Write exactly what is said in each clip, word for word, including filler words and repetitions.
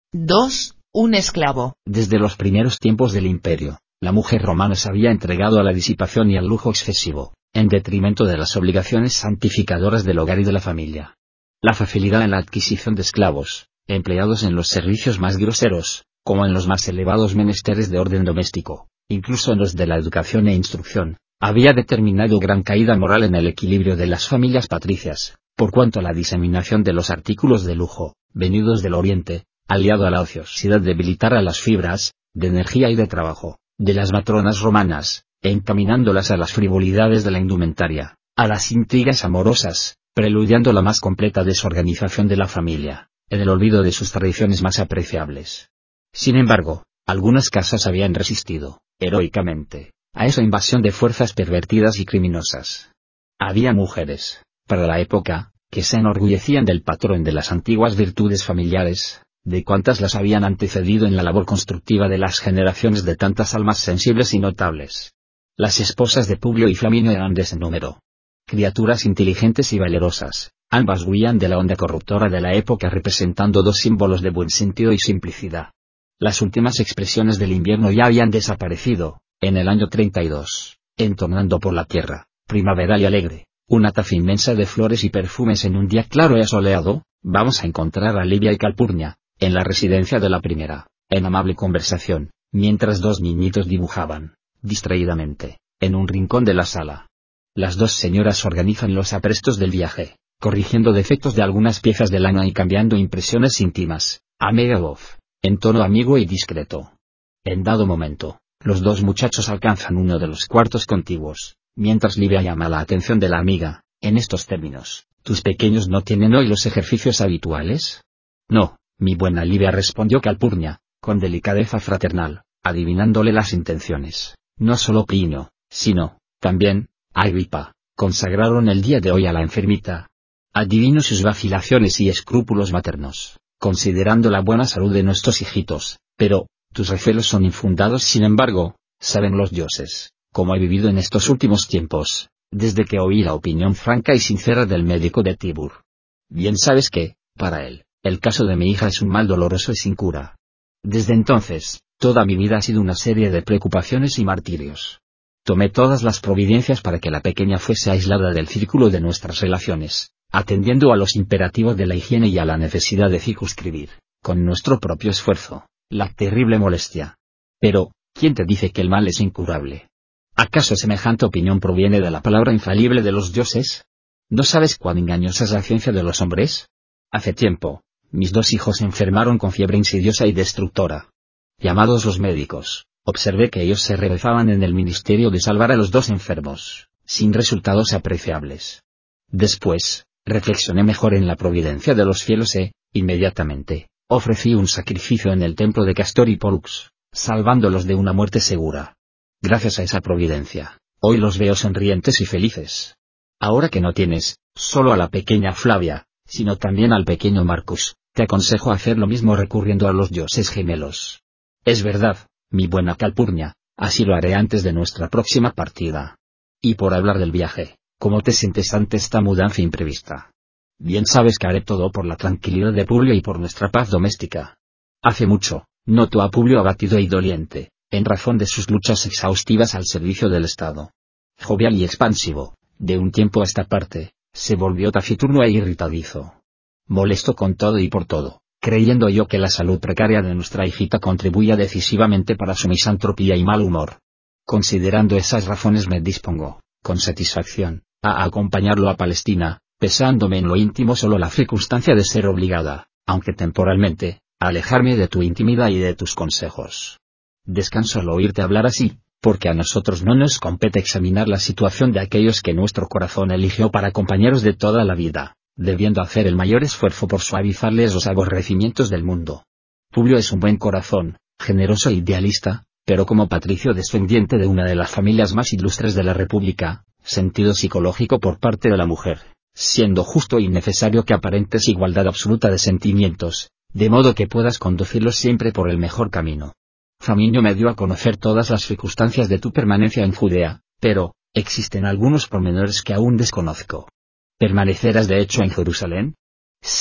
dos. Un esclavo. Desde los primeros tiempos del imperio, la mujer romana se había entregado a la disipación y al lujo excesivo, en detrimento de las obligaciones santificadoras del hogar y de la familia. La facilidad en la adquisición de esclavos, empleados en los servicios más groseros, como en los más elevados menesteres de orden doméstico, incluso en los de la educación e instrucción, había determinado gran caída moral en el equilibrio de las familias patricias, por cuanto la diseminación de los artículos de lujo, venidos del Oriente, aliado a la ociosidad debilitara las fibras, de energía y de trabajo, de las matronas romanas, encaminándolas a las frivolidades de la indumentaria, a las intrigas amorosas, preludiando la más completa desorganización de la familia, en el olvido de sus tradiciones más apreciables. Sin embargo, algunas casas habían resistido, heroicamente, a esa invasión de fuerzas pervertidas y criminosas. Había mujeres, para la época, que se enorgullecían del patrón de las antiguas virtudes familiares, de cuantas las habían antecedido en la labor constructiva de las generaciones de tantas almas sensibles y notables. Las esposas de Publio y Flaminio eran de ese número. Criaturas inteligentes y valerosas, ambas huían de la onda corruptora de la época representando dos símbolos de buen sentido y simplicidad. Las últimas expresiones del invierno ya habían desaparecido, en el año treinta y dos, entonando por la tierra, primaveral y alegre, una taza inmensa de flores y perfumes en un día claro y asoleado, vamos a encontrar a Livia y Calpurnia, en la residencia de la primera, en amable conversación, mientras dos niñitos dibujaban, distraídamente, en un rincón de la sala. Las dos señoras organizan los aprestos del viaje, corrigiendo defectos de algunas piezas de lana y cambiando impresiones íntimas, a media voz, en tono amigo y discreto. En dado momento, los dos muchachos alcanzan uno de los cuartos contiguos, mientras Livia llama la atención de la amiga, en estos términos: ¿tus pequeños no tienen hoy los ejercicios habituales? No, mi buena Livia, respondió Calpurnia, con delicadeza fraternal, adivinándole las intenciones. No solo Plinio, sino, también, Agripa, consagraron el día de hoy a la enfermita. Adivino sus vacilaciones y escrúpulos maternos, considerando la buena salud de nuestros hijitos, pero, tus recelos son infundados. Sin embargo, saben los dioses, como he vivido en estos últimos tiempos, desde que oí la opinión franca y sincera del médico de Tibur. Bien sabes que, para él, el caso de mi hija es un mal doloroso y sin cura. Desde entonces, toda mi vida ha sido una serie de preocupaciones y martirios. Tomé todas las providencias para que la pequeña fuese aislada del círculo de nuestras relaciones, atendiendo a los imperativos de la higiene y a la necesidad de circunscribir, con nuestro propio esfuerzo, la terrible molestia. Pero, ¿quién te dice que el mal es incurable? ¿Acaso semejante opinión proviene de la palabra infalible de los dioses? ¿No sabes cuán engañosa es la ciencia de los hombres? Hace tiempo, mis dos hijos se enfermaron con fiebre insidiosa y destructora. Llamados los médicos, observé que ellos se revezaban en el ministerio de salvar a los dos enfermos, sin resultados apreciables. Después, reflexioné mejor en la providencia de los cielos e, inmediatamente, ofrecí un sacrificio en el templo de Castor y Pollux, salvándolos de una muerte segura. Gracias a esa providencia, hoy los veo sonrientes y felices. Ahora que no tienes, solo a la pequeña Flavia, sino también al pequeño Marcus, te aconsejo hacer lo mismo recurriendo a los dioses gemelos. Es verdad, mi buena Calpurnia, así lo haré antes de nuestra próxima partida. Y por hablar del viaje, ¿cómo te sientes ante esta mudanza imprevista? Bien sabes que haré todo por la tranquilidad de Publio y por nuestra paz doméstica. Hace mucho, noto a Publio abatido y doliente, en razón de sus luchas exhaustivas al servicio del Estado. Jovial y expansivo, de un tiempo a esta parte, se volvió taciturno e irritadizo. Molesto con todo y por todo, creyendo yo que la salud precaria de nuestra hijita contribuía decisivamente para su misantropía y mal humor. Considerando esas razones me dispongo, con satisfacción, a acompañarlo a Palestina, pesándome en lo íntimo solo la circunstancia de ser obligada, aunque temporalmente, a alejarme de tu intimidad y de tus consejos. Descanso al oírte hablar así, porque a nosotros no nos compete examinar la situación de aquellos que nuestro corazón eligió para compañeros de toda la vida, debiendo hacer el mayor esfuerzo por suavizarles los aborrecimientos del mundo. Publio es un buen corazón, generoso e idealista, pero como patricio descendiente de una de las familias más ilustres de la República, sentido psicológico por parte de la mujer, siendo justo y necesario que aparentes igualdad absoluta de sentimientos, de modo que puedas conducirlos siempre por el mejor camino. Flaminio me dio a conocer todas las circunstancias de tu permanencia en Judea, pero, existen algunos pormenores que aún desconozco. ¿Permanecerás de hecho en Jerusalén? Sí,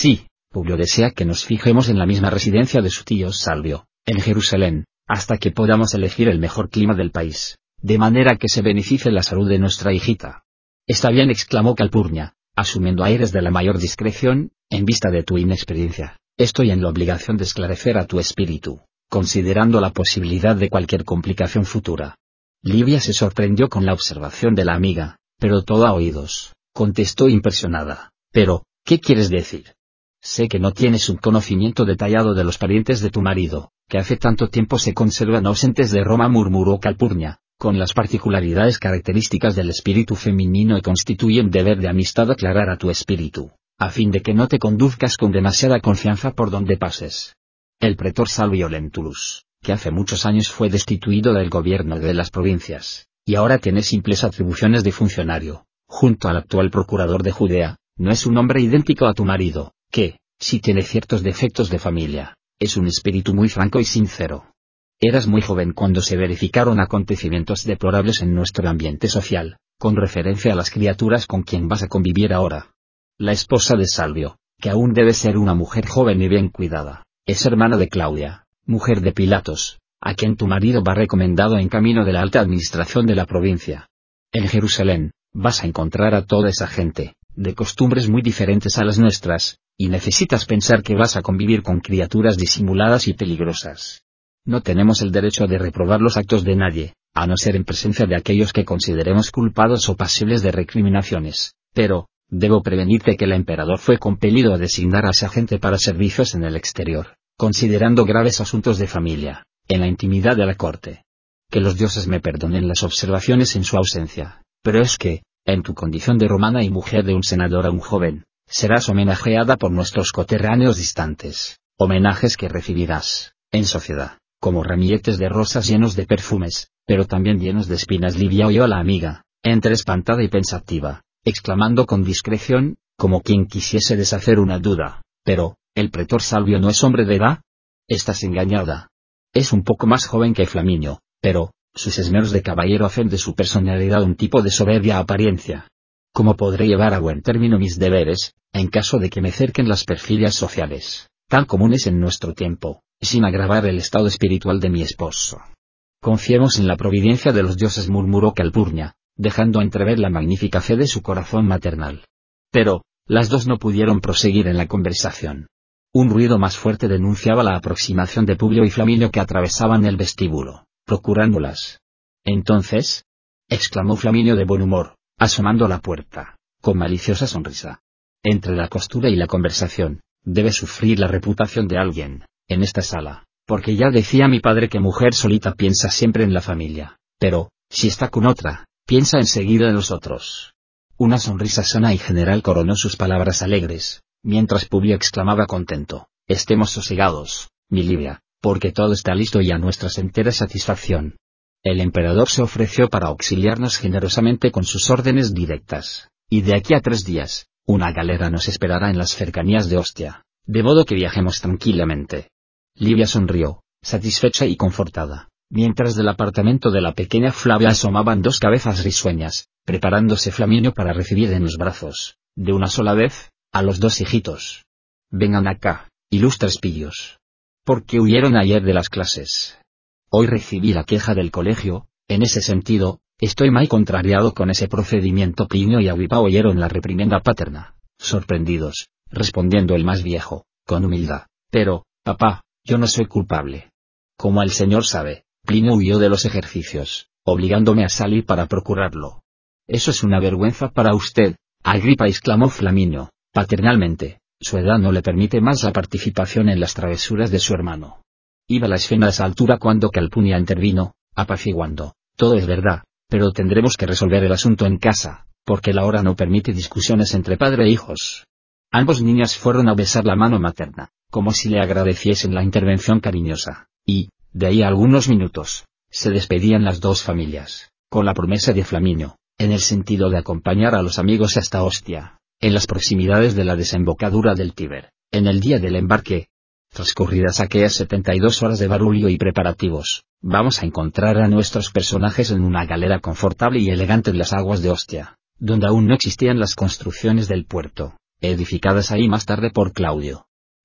Publio desea que nos fijemos en la misma residencia de su tío Salvio, en Jerusalén, hasta que podamos elegir el mejor clima del país, de manera que se beneficie la salud de nuestra hijita. Está bien, exclamó Calpurnia, asumiendo aires de la mayor discreción, en vista de tu inexperiencia. Estoy en la obligación de esclarecer a tu espíritu, considerando la posibilidad de cualquier complicación futura. Livia se sorprendió con la observación de la amiga, pero toda oídos, contestó impresionada. Pero, ¿qué quieres decir? Sé que no tienes un conocimiento detallado de los parientes de tu marido, que hace tanto tiempo se conservan ausentes de Roma, murmuró Calpurnia, con las particularidades características del espíritu femenino y constituye un deber de amistad aclarar a tu espíritu, a fin de que no te conduzcas con demasiada confianza por donde pases. El pretor Salvio Lentulus, que hace muchos años fue destituido del gobierno de las provincias, y ahora tiene simples atribuciones de funcionario, junto al actual procurador de Judea, no es un hombre idéntico a tu marido, que, si tiene ciertos defectos de familia, es un espíritu muy franco y sincero. Eras muy joven cuando se verificaron acontecimientos deplorables en nuestro ambiente social, con referencia a las criaturas con quien vas a convivir ahora. La esposa de Salvio, que aún debe ser una mujer joven y bien cuidada, es hermana de Claudia, mujer de Pilatos, a quien tu marido va recomendado en camino de la alta administración de la provincia. En Jerusalén, vas a encontrar a toda esa gente, de costumbres muy diferentes a las nuestras, y necesitas pensar que vas a convivir con criaturas disimuladas y peligrosas. No tenemos el derecho de reprobar los actos de nadie, a no ser en presencia de aquellos que consideremos culpados o pasibles de recriminaciones, pero, debo prevenirte que el emperador fue compelido a designar a esa gente para servicios en el exterior, considerando graves asuntos de familia, en la intimidad de la corte. Que los dioses me perdonen las observaciones en su ausencia, pero es que, en tu condición de romana y mujer de un senador aún joven, serás homenajeada por nuestros coterráneos distantes, homenajes que recibirás, en sociedad, como ramilletes de rosas llenos de perfumes, pero también llenos de espinas. Livia oyó a la amiga, entre espantada y pensativa, exclamando con discreción, como quien quisiese deshacer una duda, pero, ¿el pretor Salvio no es hombre de edad? Estás engañada. Es un poco más joven que Flaminio, pero, sus esmeros de caballero hacen de su personalidad un tipo de soberbia apariencia. ¿Cómo podré llevar a buen término mis deberes, en caso de que me cerquen las perfidias sociales, tan comunes en nuestro tiempo, sin agravar el estado espiritual de mi esposo? Confiemos en la providencia de los dioses, murmuró Calpurnia, dejando entrever la magnífica fe de su corazón maternal. Pero, las dos no pudieron proseguir en la conversación. Un ruido más fuerte denunciaba la aproximación de Publio y Flaminio, que atravesaban el vestíbulo, procurándolas. Entonces, exclamó Flaminio de buen humor, asomando a la puerta, con maliciosa sonrisa. Entre la costura y la conversación, debe sufrir la reputación de alguien, en esta sala, porque ya decía mi padre que mujer solita piensa siempre en la familia, pero, si está con otra, piensa enseguida en los otros. Una sonrisa sana y general coronó sus palabras alegres, mientras Publio exclamaba contento, estemos sosegados, mi Livia, porque todo está listo y a nuestra entera satisfacción. El emperador se ofreció para auxiliarnos generosamente con sus órdenes directas, y de aquí a tres días, una galera nos esperará en las cercanías de Ostia, de modo que viajemos tranquilamente. Livia sonrió, satisfecha y confortada, mientras del apartamento de la pequeña Flavia asomaban dos cabezas risueñas, preparándose Flaminio para recibir en los brazos, de una sola vez, a los dos hijitos. Vengan acá, ilustres pillos. ¿Por qué huyeron ayer de las clases? Hoy recibí la queja del colegio, en ese sentido, estoy muy contrariado con ese procedimiento. Plinio y Agripa oyeron la reprimenda paterna, sorprendidos, respondiendo el más viejo, con humildad, pero, papá, yo no soy culpable. Como el señor sabe, Plinio huyó de los ejercicios, obligándome a salir para procurarlo. Eso es una vergüenza para usted, Agripa, exclamó Flaminio, paternalmente, su edad no le permite más la participación en las travesuras de su hermano. Iba la escena a esa altura cuando Calpurnia intervino, apaciguando, todo es verdad, pero tendremos que resolver el asunto en casa, porque la hora no permite discusiones entre padre e hijos. Ambos niños fueron a besar la mano materna, como si le agradeciesen la intervención cariñosa, y, de ahí a algunos minutos, se despedían las dos familias, con la promesa de Flaminio, en el sentido de acompañar a los amigos hasta Ostia, en las proximidades de la desembocadura del Tíber, en el día del embarque. Transcurridas aquellas setenta y dos horas de barullo y preparativos, vamos a encontrar a nuestros personajes en una galera confortable y elegante en las aguas de Ostia, donde aún no existían las construcciones del puerto, edificadas ahí más tarde por Claudio.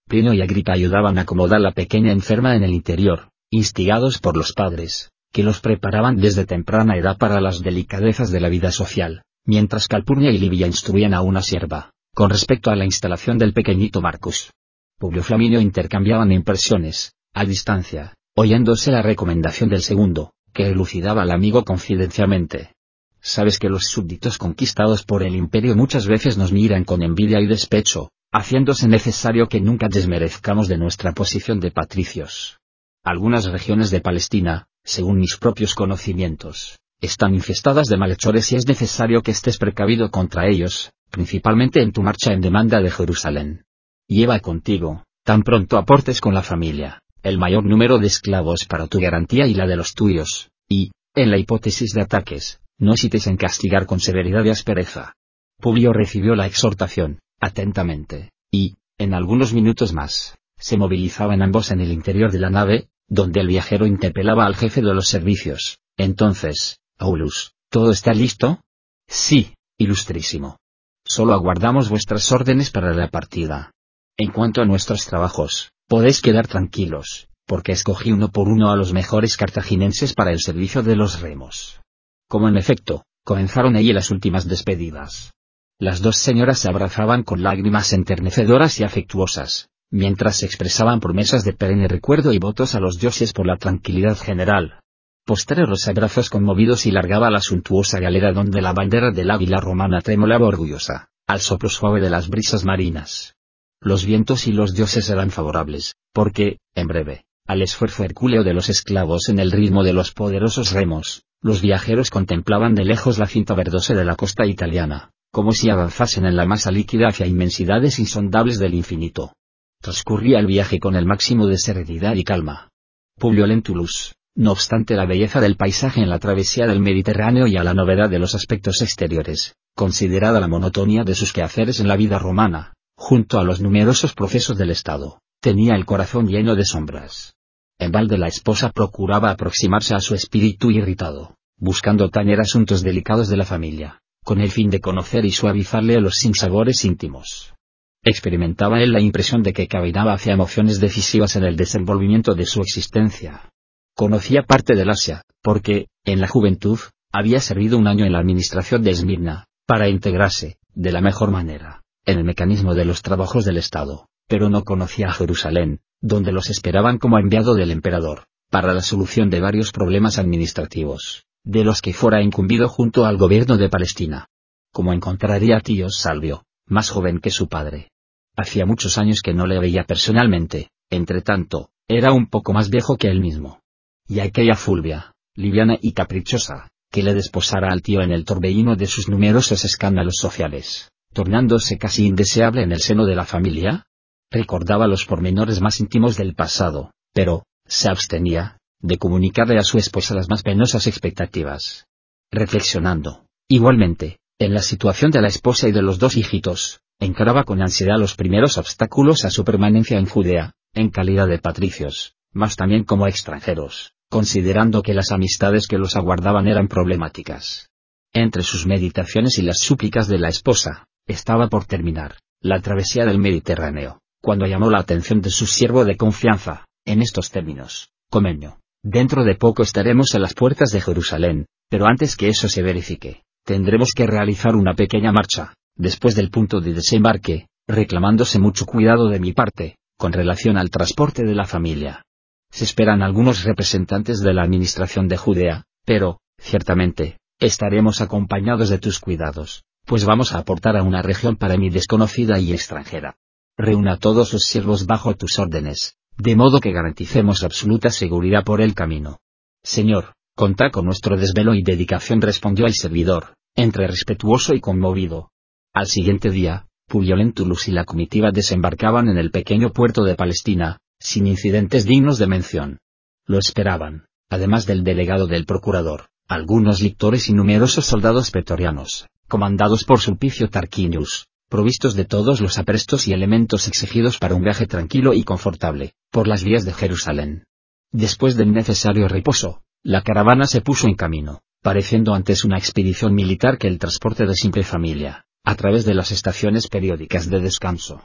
Plinio y Agripa ayudaban a acomodar la pequeña enferma en el interior, instigados por los padres, que los preparaban desde temprana edad para las delicadezas de la vida social, mientras Calpurnia y Livia instruían a una sierva, con respecto a la instalación del pequeñito Marcus. Publio Flaminio intercambiaban impresiones, a distancia, oyéndose la recomendación del segundo, que elucidaba al amigo confidencialmente. Sabes que los súbditos conquistados por el imperio muchas veces nos miran con envidia y despecho, haciéndose necesario que nunca desmerezcamos de nuestra posición de patricios. Algunas regiones de Palestina, según mis propios conocimientos, están infestadas de malhechores y es necesario que estés precavido contra ellos, principalmente en tu marcha en demanda de Jerusalén. Lleva contigo, tan pronto aportes con la familia, el mayor número de esclavos para tu garantía y la de los tuyos, y, en la hipótesis de ataques, no hesites en castigar con severidad y aspereza. Publio recibió la exhortación, atentamente, y, en algunos minutos más, se movilizaban ambos en el interior de la nave, donde el viajero interpelaba al jefe de los servicios. Entonces, Aulus, ¿todo está listo? Sí, ilustrísimo. Solo aguardamos vuestras órdenes para la partida. En cuanto a nuestros trabajos, podéis quedar tranquilos, porque escogí uno por uno a los mejores cartaginenses para el servicio de los remos. Como en efecto, comenzaron allí las últimas despedidas. Las dos señoras se abrazaban con lágrimas enternecedoras y afectuosas, mientras se expresaban promesas de perenne recuerdo y votos a los dioses por la tranquilidad general. Postreros los abrazos conmovidos y largaba la suntuosa galera donde la bandera del águila romana tremolaba orgullosa, al soplo suave de las brisas marinas. Los vientos y los dioses eran favorables, porque, en breve, al esfuerzo hercúleo de los esclavos en el ritmo de los poderosos remos, los viajeros contemplaban de lejos la cinta verdosa de la costa italiana, como si avanzasen en la masa líquida hacia inmensidades insondables del infinito. Transcurría el viaje con el máximo de serenidad y calma. Publio Lentulus, no obstante la belleza del paisaje en la travesía del Mediterráneo y a la novedad de los aspectos exteriores, considerada la monotonía de sus quehaceres en la vida romana, junto a los numerosos procesos del Estado, tenía el corazón lleno de sombras. En balde la esposa procuraba aproximarse a su espíritu irritado, buscando tañer asuntos delicados de la familia, con el fin de conocer y suavizarle los sinsabores íntimos. Experimentaba él la impresión de que caminaba hacia emociones decisivas en el desenvolvimiento de su existencia. Conocía parte del Asia, porque, en la juventud, había servido un año en la administración de Esmirna, para integrarse, de la mejor manera, en el mecanismo de los trabajos del Estado, pero no conocía a Jerusalén, donde los esperaban como enviado del emperador, para la solución de varios problemas administrativos, de los que fuera incumbido junto al gobierno de Palestina. Como encontraría a tío Salvio, más joven que su padre. Hacía muchos años que no le veía personalmente, entre tanto, era un poco más viejo que él mismo. Y aquella Fulvia, liviana y caprichosa, que le desposara al tío en el torbellino de sus numerosos escándalos sociales, tornándose casi indeseable en el seno de la familia. Recordaba los pormenores más íntimos del pasado, pero, se abstenía, de comunicarle a su esposa las más penosas expectativas. Reflexionando, igualmente, en la situación de la esposa y de los dos hijitos, encaraba con ansiedad los primeros obstáculos a su permanencia en Judea, en calidad de patricios, mas también como extranjeros, considerando que las amistades que los aguardaban eran problemáticas. Entre sus meditaciones y las súplicas de la esposa, estaba por terminar, la travesía del Mediterráneo, cuando llamó la atención de su siervo de confianza, en estos términos: Comenio, dentro de poco estaremos a las puertas de Jerusalén, pero antes que eso se verifique, tendremos que realizar una pequeña marcha, después del punto de desembarque, reclamándose mucho cuidado de mi parte, con relación al transporte de la familia. Se esperan algunos representantes de la administración de Judea, pero, ciertamente, estaremos acompañados de tus cuidados, pues vamos a aportar a una región para mí desconocida y extranjera. Reúna a todos los siervos bajo tus órdenes, de modo que garanticemos absoluta seguridad por el camino. Señor, contá con nuestro desvelo y dedicación, respondió el servidor, entre respetuoso y conmovido. Al siguiente día, Publio Lentulus y la comitiva desembarcaban en el pequeño puerto de Palestina, sin incidentes dignos de mención. Lo esperaban, además del delegado del procurador, algunos lictores y numerosos soldados pretorianos, comandados por Sulpicio Tarquinius, provistos de todos los aprestos y elementos exigidos para un viaje tranquilo y confortable, por las vías de Jerusalén. Después del necesario reposo, la caravana se puso en camino, pareciendo antes una expedición militar que el transporte de simple familia, a través de las estaciones periódicas de descanso.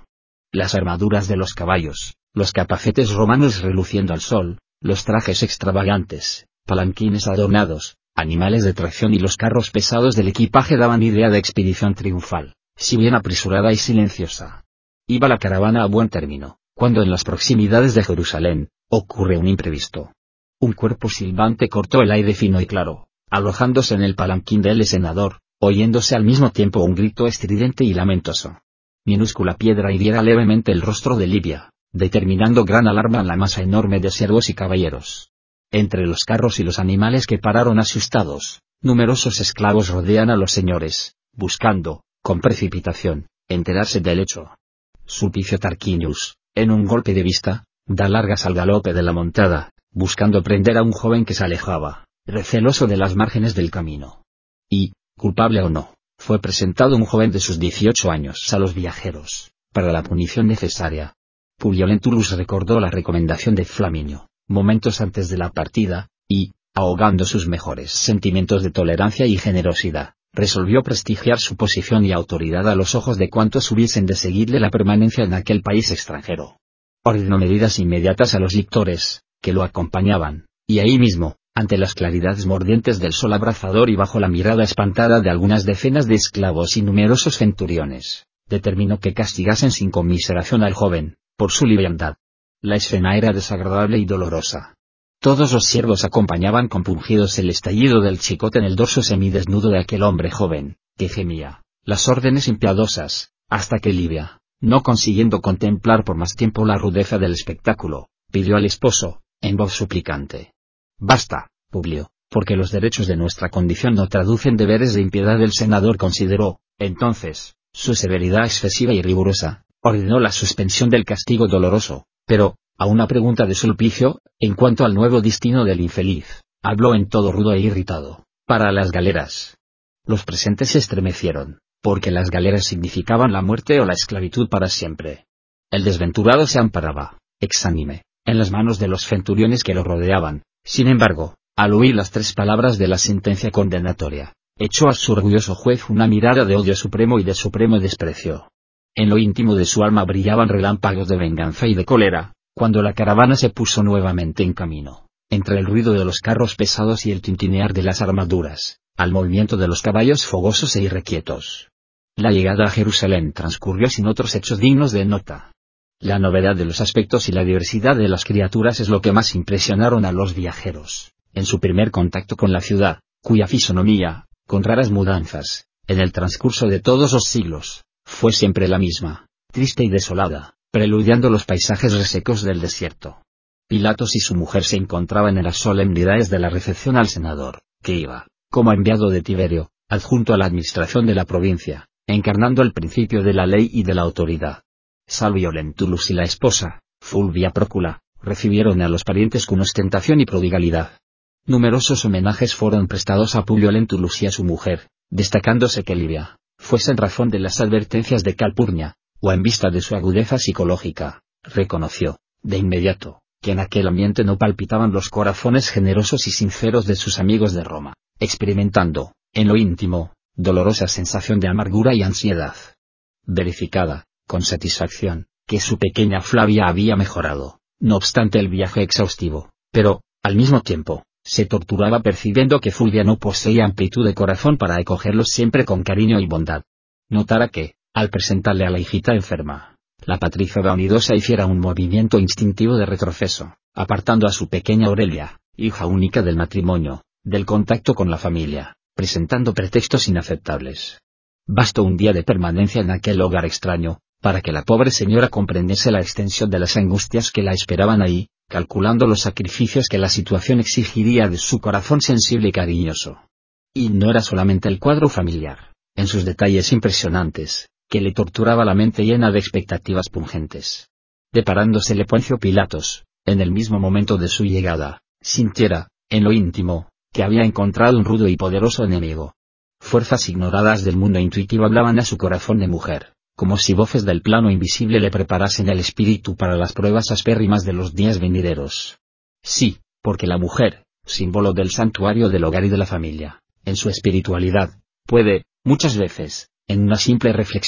las armaduras de los caballos, los capacetes romanos reluciendo al sol, los trajes extravagantes, palanquines adornados, animales de tracción y los carros pesados del equipaje daban idea de expedición triunfal, si bien apresurada y silenciosa. Iba la caravana a buen término, cuando en las proximidades de Jerusalén, ocurre un imprevisto. Un cuerpo silbante cortó el aire fino y claro, alojándose en el palanquín del senador, oyéndose al mismo tiempo un grito estridente y lamentoso. Minúscula piedra hiriera levemente el rostro de Livia, determinando gran alarma en la masa enorme de siervos y caballeros. Entre los carros y los animales que pararon asustados, numerosos esclavos rodean a los señores, buscando, con precipitación, enterarse del hecho. Sulpicio Tarquinius, en un golpe de vista, da largas al galope de la montada, buscando prender a un joven que se alejaba, receloso de las márgenes del camino. Y, culpable o no, fue presentado un joven de sus dieciocho años a los viajeros, para la punición necesaria. Publio Lentulus recordó la recomendación de Flaminio, momentos antes de la partida, y, ahogando sus mejores sentimientos de tolerancia y generosidad, resolvió prestigiar su posición y autoridad a los ojos de cuantos hubiesen de seguirle la permanencia en aquel país extranjero. Ordenó medidas inmediatas a los lictores, que lo acompañaban, y ahí mismo, ante las claridades mordientes del sol abrasador y bajo la mirada espantada de algunas decenas de esclavos y numerosos centuriones, determinó que castigasen sin conmiseración al joven, por su liviandad. La escena era desagradable y dolorosa. Todos los siervos acompañaban compungidos el estallido del chicote en el dorso semidesnudo de aquel hombre joven, que gemía, las órdenes impiadosas, hasta que Livia, no consiguiendo contemplar por más tiempo la rudeza del espectáculo, pidió al esposo, en voz suplicante: «Basta, Publio, porque los derechos de nuestra condición no traducen deberes de impiedad». El senador consideró, entonces, su severidad excesiva y rigurosa, ordenó la suspensión del castigo doloroso, pero, a una pregunta de Sulpicio, en cuanto al nuevo destino del infeliz, habló en todo rudo e irritado: «Para las galeras». Los presentes se estremecieron, porque las galeras significaban la muerte o la esclavitud para siempre. El desventurado se amparaba, exánime, en las manos de los centuriones que lo rodeaban. Sin embargo, al oír las tres palabras de la sentencia condenatoria, echó a su orgulloso juez una mirada de odio supremo y de supremo desprecio. En lo íntimo de su alma brillaban relámpagos de venganza y de cólera, cuando la caravana se puso nuevamente en camino, entre el ruido de los carros pesados y el tintinear de las armaduras, al movimiento de los caballos fogosos e irrequietos. La llegada a Jerusalén transcurrió sin otros hechos dignos de nota. La novedad de los aspectos y la diversidad de las criaturas es lo que más impresionaron a los viajeros, en su primer contacto con la ciudad, cuya fisonomía, con raras mudanzas, en el transcurso de todos los siglos, fue siempre la misma, triste y desolada, preludiando los paisajes resecos del desierto. Pilatos y su mujer se encontraban en las solemnidades de la recepción al senador, que iba, como enviado de Tiberio, adjunto a la administración de la provincia, encarnando el principio de la ley y de la autoridad. Salvio Lentulus y la esposa, Fulvia Procula, recibieron a los parientes con ostentación y prodigalidad. Numerosos homenajes fueron prestados a Publio Lentulus y a su mujer, destacándose que Livia, fuese en razón de las advertencias de Calpurnia, o en vista de su agudeza psicológica, reconoció, de inmediato, que en aquel ambiente no palpitaban los corazones generosos y sinceros de sus amigos de Roma, experimentando, en lo íntimo, dolorosa sensación de amargura y ansiedad. Verificada, con satisfacción, que su pequeña Flavia había mejorado, no obstante el viaje exhaustivo, pero, al mismo tiempo, se torturaba percibiendo que Fulvia no poseía amplitud de corazón para acogerlos siempre con cariño y bondad. Notara que, al presentarle a la hijita enferma, la patricia vanidosa hiciera un movimiento instintivo de retroceso, apartando a su pequeña Aurelia, hija única del matrimonio, del contacto con la familia, presentando pretextos inaceptables. Bastó un día de permanencia en aquel hogar extraño, para que la pobre señora comprendiese la extensión de las angustias que la esperaban ahí, calculando los sacrificios que la situación exigiría de su corazón sensible y cariñoso. Y no era solamente el cuadro familiar, en sus detalles impresionantes, que le torturaba la mente llena de expectativas pungentes. Deparándosele Poncio Pilatos, en el mismo momento de su llegada, sintiera, en lo íntimo, que había encontrado un rudo y poderoso enemigo. Fuerzas ignoradas del mundo intuitivo hablaban a su corazón de mujer, como si voces del plano invisible le preparasen el espíritu para las pruebas aspérrimas de los días venideros. Sí, porque la mujer, símbolo del santuario del hogar y de la familia, en su espiritualidad, puede, muchas veces, en una simple reflexión,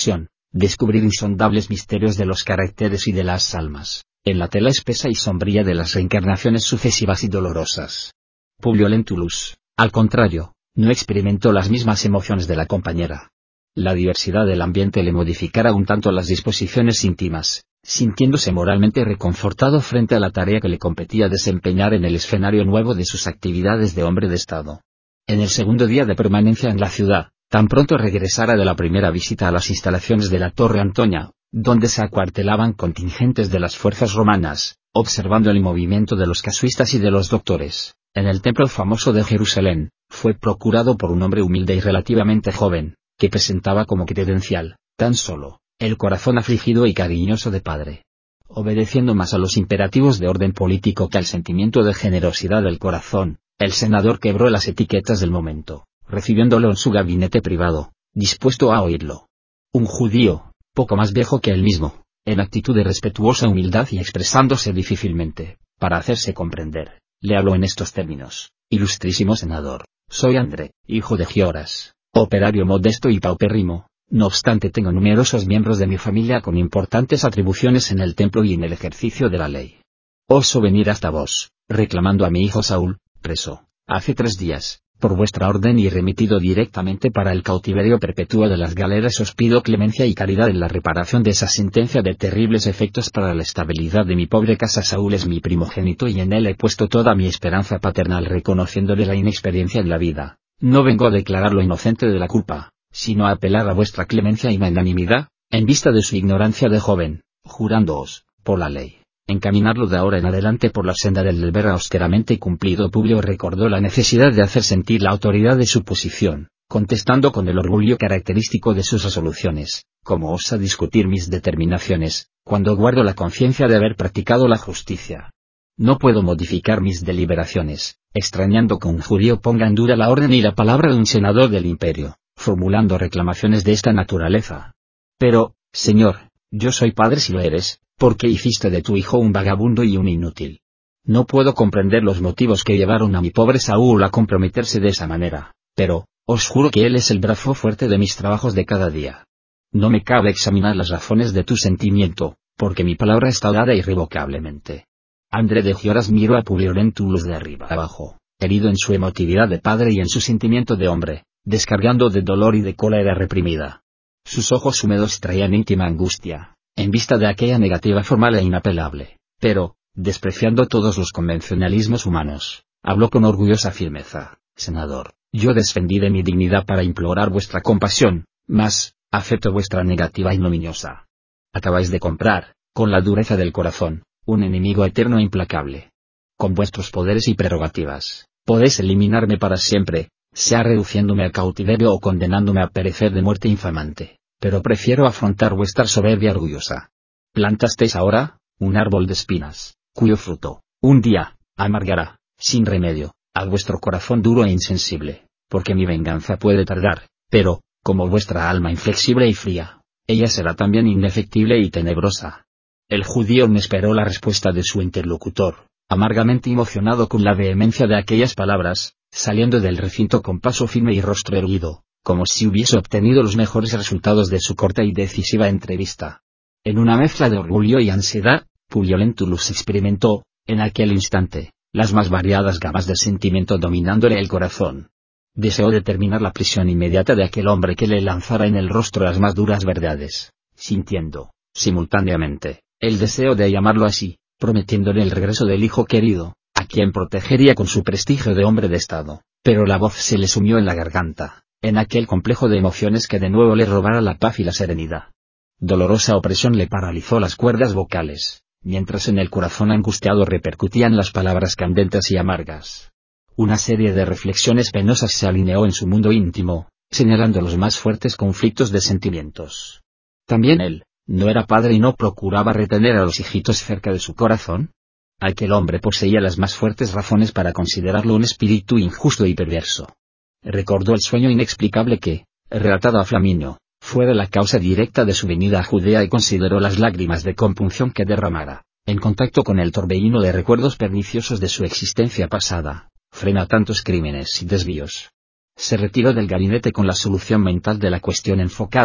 descubrir insondables misterios de los caracteres y de las almas, en la tela espesa y sombría de las reencarnaciones sucesivas y dolorosas. Publio Lentulus, al contrario, no experimentó las mismas emociones de la compañera. La diversidad del ambiente le modificara un tanto las disposiciones íntimas, sintiéndose moralmente reconfortado frente a la tarea que le competía desempeñar en el escenario nuevo de sus actividades de hombre de Estado. En el segundo día de permanencia en la ciudad, tan pronto regresara de la primera visita a las instalaciones de la Torre Antonia, donde se acuartelaban contingentes de las fuerzas romanas, observando el movimiento de los casuistas y de los doctores, en el templo famoso de Jerusalén, fue procurado por un hombre humilde y relativamente joven, que presentaba como credencial, tan solo, el corazón afligido y cariñoso de padre. Obedeciendo más a los imperativos de orden político que al sentimiento de generosidad del corazón, el senador quebró las etiquetas del momento, recibiéndolo en su gabinete privado, dispuesto a oírlo. Un judío, poco más viejo que él mismo, en actitud de respetuosa humildad y expresándose difícilmente, para hacerse comprender, le habló en estos términos: Ilustrísimo senador, soy André, hijo de Gioras, operario modesto y paupérrimo, no obstante tengo numerosos miembros de mi familia con importantes atribuciones en el templo y en el ejercicio de la ley. Oso venir hasta vos, reclamando a mi hijo Saúl, preso, hace tres días, por vuestra orden y remitido directamente para el cautiverio perpetuo de las galeras. Os pido clemencia y caridad en la reparación de esa sentencia de terribles efectos para la estabilidad de mi pobre casa. Saúl es mi primogénito y en él he puesto toda mi esperanza paternal, reconociéndole la inexperiencia en la vida. No vengo a declararlo inocente de la culpa, sino a apelar a vuestra clemencia y magnanimidad, en vista de su ignorancia de joven, jurándoos, por la ley, encaminarlo de ahora en adelante por la senda del deber austeramente cumplido. Publio recordó la necesidad de hacer sentir la autoridad de su posición, contestando con el orgullo característico de sus resoluciones: ¿cómo osa discutir mis determinaciones, cuando guardo la conciencia de haber practicado la justicia? No puedo modificar mis deliberaciones, extrañando que un judío ponga en duda la orden y la palabra de un senador del imperio, formulando reclamaciones de esta naturaleza. Pero, señor, yo soy padre si lo eres, porque hiciste de tu hijo un vagabundo y un inútil. No puedo comprender los motivos que llevaron a mi pobre Saúl a comprometerse de esa manera, pero, os juro que él es el brazo fuerte de mis trabajos de cada día. No me cabe examinar las razones de tu sentimiento, porque mi palabra está dada irrevocablemente. André de Gioras miró a Publio Lentulus de arriba abajo, herido en su emotividad de padre y en su sentimiento de hombre, descargando de dolor y de cólera reprimida. Sus ojos húmedos traían íntima angustia, en vista de aquella negativa formal e inapelable, pero, despreciando todos los convencionalismos humanos, habló con orgullosa firmeza: senador, yo desfendí de mi dignidad para implorar vuestra compasión, mas, acepto vuestra negativa ignominiosa. Acabáis de comprar, con la dureza del corazón, un enemigo eterno e implacable. Con vuestros poderes y prerrogativas, podéis eliminarme para siempre, sea reduciéndome al cautiverio o condenándome a perecer de muerte infamante, pero prefiero afrontar vuestra soberbia orgullosa. Plantasteis ahora, un árbol de espinas, cuyo fruto, un día, amargará, sin remedio, a vuestro corazón duro e insensible, porque mi venganza puede tardar, pero, como vuestra alma inflexible y fría, ella será también indefectible y tenebrosa. El judío no esperó la respuesta de su interlocutor, amargamente emocionado con la vehemencia de aquellas palabras, saliendo del recinto con paso firme y rostro erguido, como si hubiese obtenido los mejores resultados de su corta y decisiva entrevista. En una mezcla de orgullo y ansiedad, Publio Lentulus experimentó, en aquel instante, las más variadas gamas de sentimiento dominándole el corazón. Deseó determinar la prisión inmediata de aquel hombre que le lanzara en el rostro las más duras verdades, sintiendo, simultáneamente, el deseo de llamarlo así, prometiéndole el regreso del hijo querido, a quien protegería con su prestigio de hombre de Estado, pero la voz se le sumió en la garganta, en aquel complejo de emociones que de nuevo le robara la paz y la serenidad. Dolorosa opresión le paralizó las cuerdas vocales, mientras en el corazón angustiado repercutían las palabras candentes y amargas. Una serie de reflexiones penosas se alineó en su mundo íntimo, señalando los más fuertes conflictos de sentimientos. También él, ¿no era padre y no procuraba retener a los hijitos cerca de su corazón? Aquel hombre poseía las más fuertes razones para considerarlo un espíritu injusto y perverso. Recordó el sueño inexplicable que, relatado a Flaminio, fuera la causa directa de su venida a Judea y consideró las lágrimas de compunción que derramara, en contacto con el torbellino de recuerdos perniciosos de su existencia pasada, frena tantos crímenes y desvíos. Se retiró del gabinete con la solución mental de la cuestión enfocada,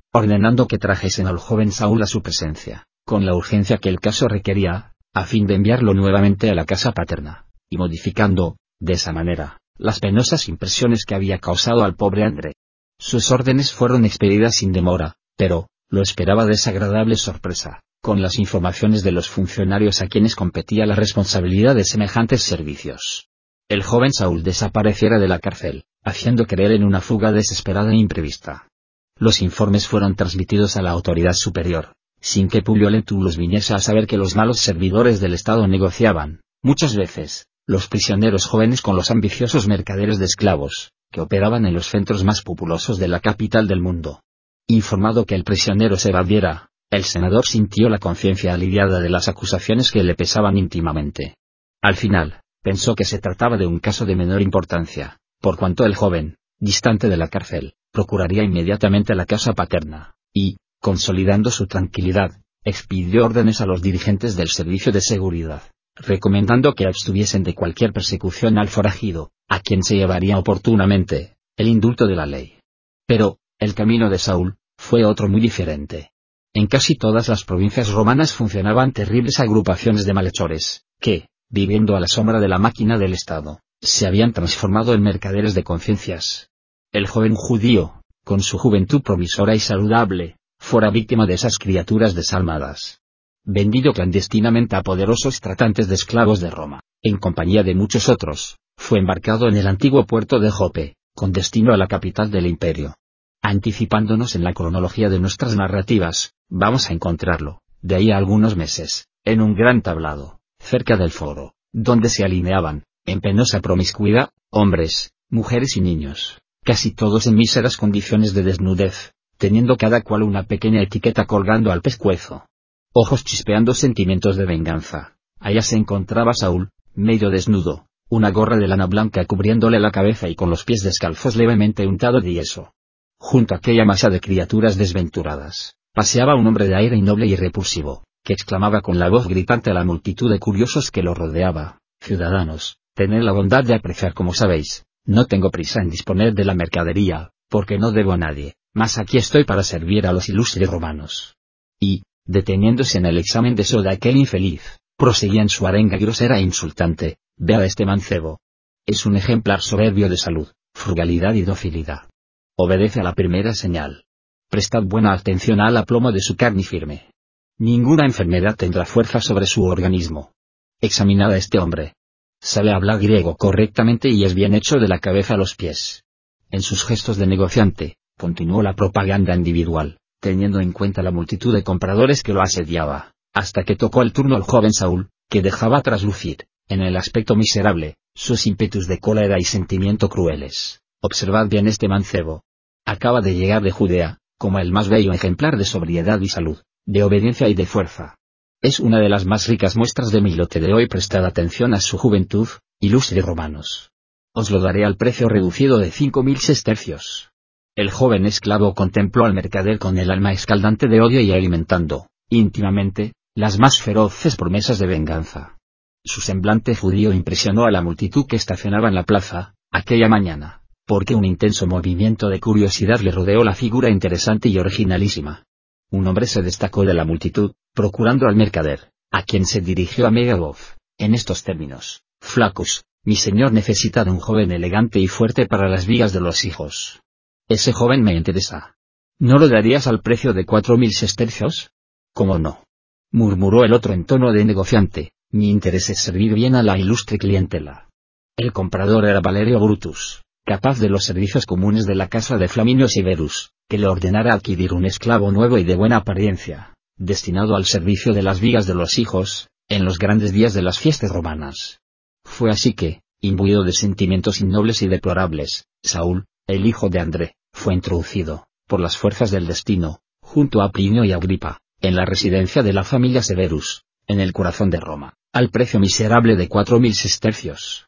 ordenando que trajesen al joven Saúl a su presencia, con la urgencia que el caso requería, a fin de enviarlo nuevamente a la casa paterna, y modificando, de esa manera, las penosas impresiones que había causado al pobre André. Sus órdenes fueron expedidas sin demora, pero, lo esperaba desagradable sorpresa, con las informaciones de los funcionarios a quienes competía la responsabilidad de semejantes servicios. El joven Saúl desapareciera de la cárcel, haciendo creer en una fuga desesperada e imprevista. Los informes fueron transmitidos a la autoridad superior, sin que Publio Lentulus viniese a saber que los malos servidores del Estado negociaban, muchas veces, los prisioneros jóvenes con los ambiciosos mercaderes de esclavos, que operaban en los centros más populosos de la capital del mundo. Informado que el prisionero se evadiera, el senador sintió la conciencia aliviada de las acusaciones que le pesaban íntimamente. Al final, pensó que se trataba de un caso de menor importancia, por cuanto el joven, distante de la cárcel, procuraría inmediatamente la casa paterna, y, consolidando su tranquilidad, expidió órdenes a los dirigentes del servicio de seguridad, recomendando que abstuviesen de cualquier persecución al forajido, a quien se llevaría oportunamente el indulto de la ley. Pero, el camino de Saúl fue otro muy diferente. En casi todas las provincias romanas funcionaban terribles agrupaciones de malhechores, que, viviendo a la sombra de la máquina del Estado, se habían transformado en mercaderes de conciencias. El joven judío, con su juventud promisora y saludable, fuera víctima de esas criaturas desalmadas. Vendido clandestinamente a poderosos tratantes de esclavos de Roma, en compañía de muchos otros, fue embarcado en el antiguo puerto de Jope, con destino a la capital del imperio. Anticipándonos en la cronología de nuestras narrativas, vamos a encontrarlo, de ahí a algunos meses, en un gran tablado, cerca del foro, donde se alineaban, en penosa promiscuidad, hombres, mujeres y niños, casi todos en míseras condiciones de desnudez, teniendo cada cual una pequeña etiqueta colgando al pescuezo. Ojos chispeando sentimientos de venganza. Allá se encontraba Saúl, medio desnudo, una gorra de lana blanca cubriéndole la cabeza y con los pies descalzos levemente untado de yeso. Junto a aquella masa de criaturas desventuradas, paseaba un hombre de aire innoble y repulsivo, que exclamaba con la voz gritante a la multitud de curiosos que lo rodeaba: ciudadanos, tened la bondad de apreciar como sabéis, no tengo prisa en disponer de la mercadería, porque no debo a nadie, mas aquí estoy para servir a los ilustres romanos. Y, deteniéndose en el examen de eso de aquel infeliz, proseguía en su arenga grosera e insultante: vea este mancebo. Es un ejemplar soberbio de salud, frugalidad y docilidad. Obedece a la primera señal. Prestad buena atención al aplomo de su carne firme. Ninguna enfermedad tendrá fuerza sobre su organismo. Examinad a este hombre. Sabe hablar griego correctamente y es bien hecho de la cabeza a los pies. En sus gestos de negociante, continuó la propaganda individual, teniendo en cuenta la multitud de compradores que lo asediaba, hasta que tocó el turno al joven Saúl, que dejaba traslucir, en el aspecto miserable, sus ímpetus de cólera y sentimiento crueles. Observad bien este mancebo. Acaba de llegar de Judea, como el más bello ejemplar de sobriedad y salud, de obediencia y de fuerza. Es una de las más ricas muestras de mi lote de hoy. Prestad atención a su juventud, ilustres romanos. Os lo daré al precio reducido de cinco mil sestercios. El joven esclavo contempló al mercader con el alma escaldante de odio y alimentando, íntimamente, las más feroces promesas de venganza. Su semblante judío impresionó a la multitud que estacionaba en la plaza, aquella mañana, porque un intenso movimiento de curiosidad le rodeó la figura interesante y originalísima. Un hombre se destacó de la multitud, procurando al mercader, a quien se dirigió a media voz, en estos términos: Flaccus, mi señor necesita de un joven elegante y fuerte para las vigas de los hijos. Ese joven me interesa. ¿No lo darías al precio de cuatro mil sestercios? ¿Cómo no? Murmuró el otro en tono de negociante: mi interés es servir bien a la ilustre clientela. El comprador era Valerio Brutus, capaz de los servicios comunes de la casa de Flaminio Severus, que le ordenara adquirir un esclavo nuevo y de buena apariencia, destinado al servicio de las vigas de los hijos, en los grandes días de las fiestas romanas. Fue así que, imbuido de sentimientos innobles y deplorables, Saúl, el hijo de André, fue introducido, por las fuerzas del destino, junto a Plinio y Agripa, en la residencia de la familia Severus, en el corazón de Roma, al precio miserable de cuatro mil sestercios.